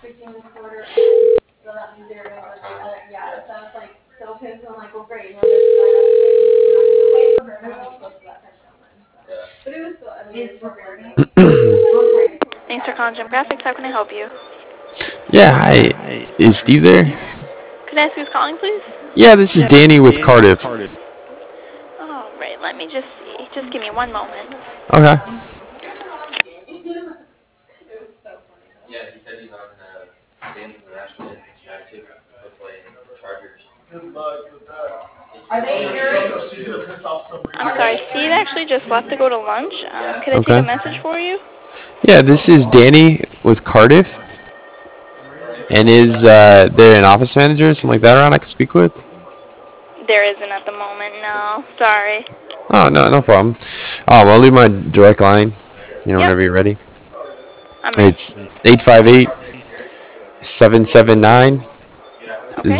Thanks for calling Jim Graphics. How can I help you? Yeah, hi. Is Steve there? Could I ask who's calling, please? Yeah, this is Danny with Cardiff. All right, let me just see. Just give me one moment. Okay. I'm sorry, Steve actually just left to go to lunch. Could I take a Okay. message for you? Yeah, this is Danny with Cardiff. And is there an office manager or something like that around I can speak with? There isn't at the moment, no. Sorry. Oh, no, no problem. I'll leave my direct line, Yep, whenever you're ready. I'm ready. It's 858-779-0424. Okay.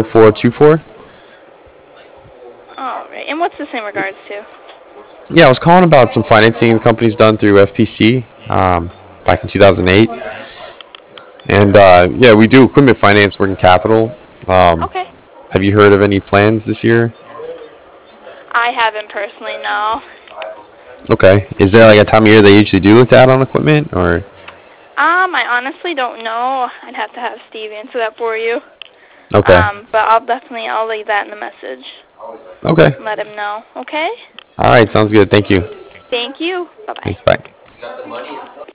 All right, and what's this in regards to? Yeah, I was calling about some financing the company's done through FPC back in 2008. And yeah, we do equipment finance, working capital. Um, Okay. have you heard of any plans this year? I haven't personally, no. Okay. Is there like a time of year they usually do look to add on equipment, or? I honestly don't know. I'd have to have Steve answer that for you. Okay. But I'll leave that in the message. Okay. Let him know. Okay? All right. Sounds good. Thank you. Thank you. Bye bye. Thanks. Bye.